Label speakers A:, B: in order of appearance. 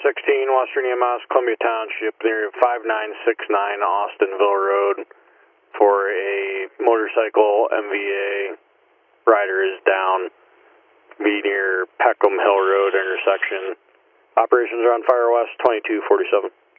A: 16, Western EMS, Columbia Township, near 5969 Austinville Road, for a motorcycle MVA rider is down, be near Peckham Hill Road intersection. Operations are on Fire West 2247.